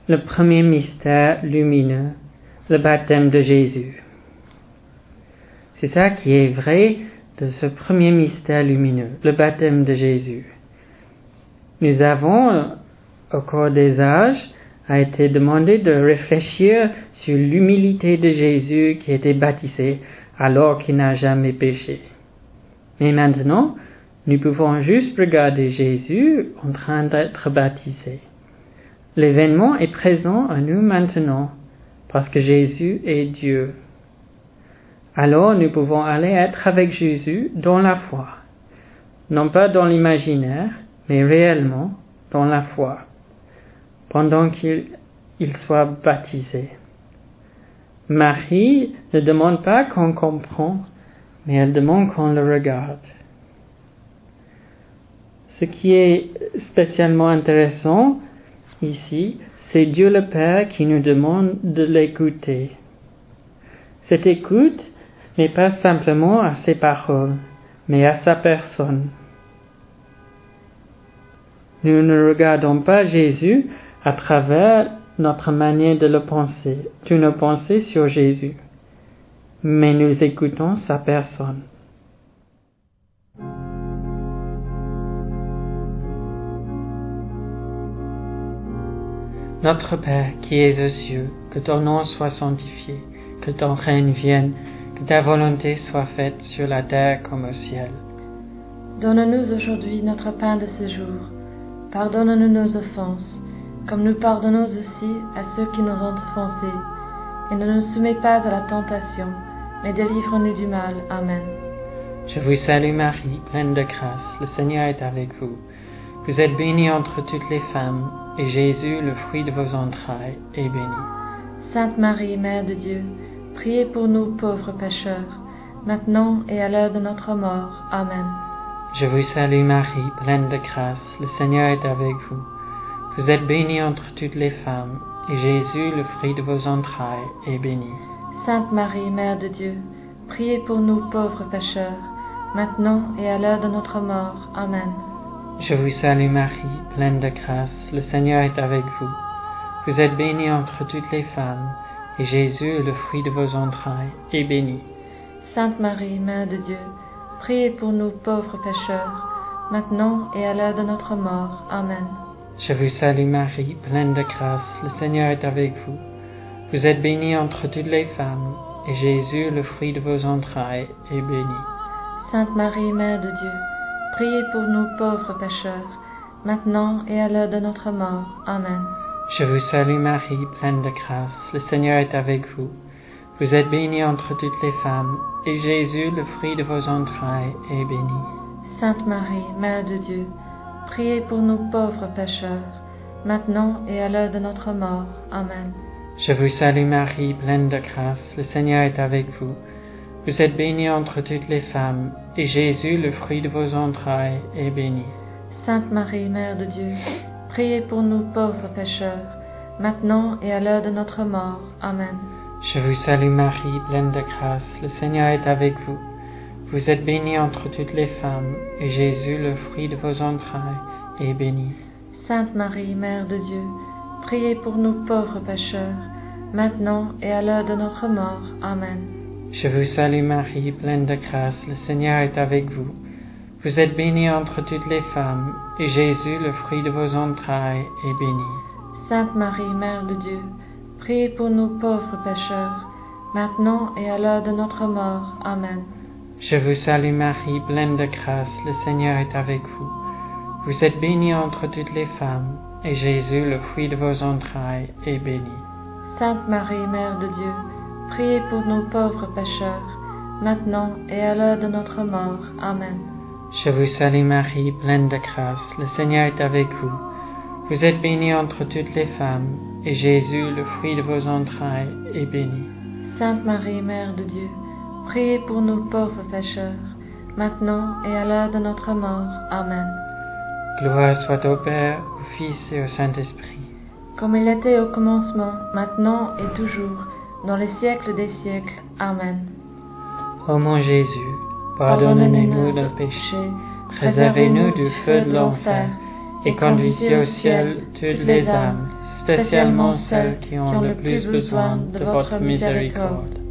le premier mystère lumineux, le baptême de Jésus. C'est ça qui est vrai de ce premier mystère lumineux, le baptême de Jésus. Nous avons, au cours des âges, a été demandé de réfléchir sur l'humilité de Jésus qui était baptisé alors qu'il n'a jamais péché. Mais maintenant, nous pouvons juste regarder Jésus en train d'être baptisé. L'événement est présent à nous maintenant parce que Jésus est Dieu. Alors nous pouvons aller être avec Jésus dans la foi, non pas dans l'imaginaire, mais réellement dans la foi, pendant qu'il soit baptisé. Marie ne demande pas qu'on comprenne, mais elle demande qu'on le regarde. Ce qui est spécialement intéressant ici, c'est Dieu le Père qui nous demande de l'écouter. Cette écoute n'est pas simplement à ses paroles, mais à sa personne. Nous ne regardons pas Jésus à travers notre manière de le penser, de nos pensées sur Jésus, mais nous écoutons sa personne. Notre Père qui es aux cieux, que ton nom soit sanctifié, que ton règne vienne, que ta volonté soit faite sur la terre comme au ciel. Donne-nous aujourd'hui notre pain de ce jour. Pardonne-nous nos offenses, comme nous pardonnons aussi à ceux qui nous ont offensés. Et ne nous soumets pas à la tentation, mais délivre-nous du mal. Amen. Je vous salue Marie, pleine de grâce, le Seigneur est avec vous. Vous êtes bénie entre toutes les femmes, et Jésus, le fruit de vos entrailles, est béni. Sainte Marie, Mère de Dieu, priez pour nous pauvres pécheurs, maintenant et à l'heure de notre mort. Amen. Je vous salue Marie, pleine de grâce, le Seigneur est avec vous. Vous êtes bénie entre toutes les femmes, et Jésus, le fruit de vos entrailles, est béni. Sainte Marie, Mère de Dieu, priez pour nous pauvres pécheurs, maintenant et à l'heure de notre mort. Amen. Je vous salue Marie, pleine de grâce, le Seigneur est avec vous. Vous êtes bénie entre toutes les femmes, et Jésus, le fruit de vos entrailles, est béni. Sainte Marie, Mère de Dieu, priez pour nous pauvres pécheurs, maintenant et à l'heure de notre mort. Amen. Je vous salue Marie, pleine de grâce, le Seigneur est avec vous. Vous êtes bénie entre toutes les femmes, et Jésus, le fruit de vos entrailles, est béni. Sainte Marie, Mère de Dieu, priez pour nous pauvres pécheurs, maintenant et à l'heure de notre mort. Amen. Je vous salue Marie, pleine de grâce, le Seigneur est avec vous. Vous êtes bénie entre toutes les femmes, et Jésus, le fruit de vos entrailles, est béni. Sainte Marie, Mère de Dieu, priez pour nous pauvres pécheurs, maintenant et à l'heure de notre mort. Amen. Je vous salue Marie, pleine de grâce, le Seigneur est avec vous. Vous êtes bénie entre toutes les femmes, et Jésus, le fruit de vos entrailles, est béni. Sainte Marie, Mère de Dieu, priez pour nous pauvres pécheurs, maintenant et à l'heure de notre mort. Amen. Je vous salue Marie, pleine de grâce, le Seigneur est avec vous. Vous êtes bénie entre toutes les femmes, et Jésus, le fruit de vos entrailles, est béni. Sainte Marie, Mère de Dieu, priez pour nous pauvres pécheurs, maintenant et à l'heure de notre mort. Amen. Je vous salue Marie, pleine de grâce, le Seigneur est avec vous. Vous êtes bénie entre toutes les femmes, et Jésus, le fruit de vos entrailles, est béni. Sainte Marie, Mère de Dieu, priez pour nous pauvres pécheurs, maintenant et à l'heure de notre mort. Amen. Je vous salue Marie, pleine de grâce, le Seigneur est avec vous. Vous êtes bénie entre toutes les femmes, et Jésus, le fruit de vos entrailles, est béni. Sainte Marie, Mère de Dieu, priez pour nous pauvres pécheurs, maintenant et à l'heure de notre mort. Amen. Je vous salue Marie, pleine de grâce, le Seigneur est avec vous. Vous êtes bénie entre toutes les femmes, et Jésus, le fruit de vos entrailles, est béni. Sainte Marie, Mère de Dieu, priez pour nous pauvres pécheurs, maintenant et à l'heure de notre mort. Amen. Gloire soit au Père, au Fils et au Saint-Esprit. Comme il était au commencement, maintenant et toujours, dans les siècles des siècles. Amen. Ô mon Jésus, pardonnez-nous nos péchés, préservez-nous du feu de l'enfer, et conduisez au ciel toutes les âmes, spécialement celles qui ont le plus besoin de votre miséricorde.